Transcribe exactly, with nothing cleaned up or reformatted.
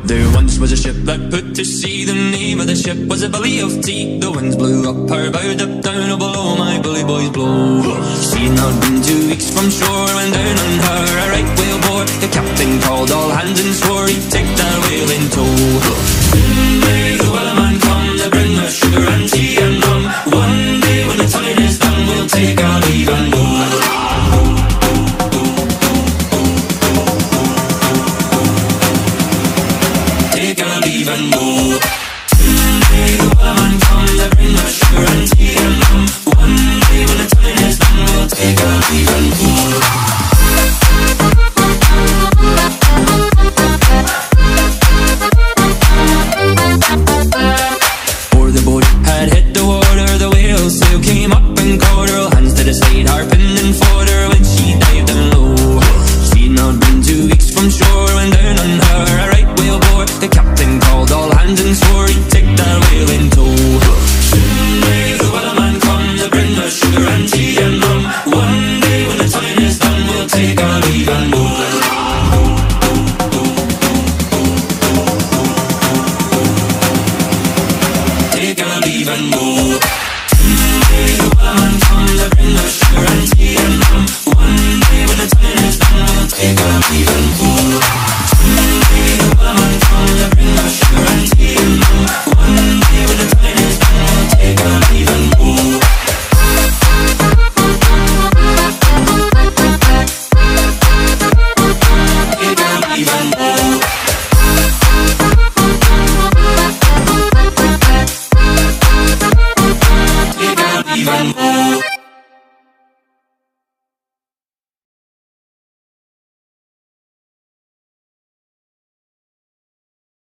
There once was a ship that put to sea. The name of the ship was a Billy of Tea. The winds blew up her bow, up down, oh below my bully boys blow. She had not been two weeks from shore when down on her a right whale bore. The captain called all hands and swore he'd take that whale in tow.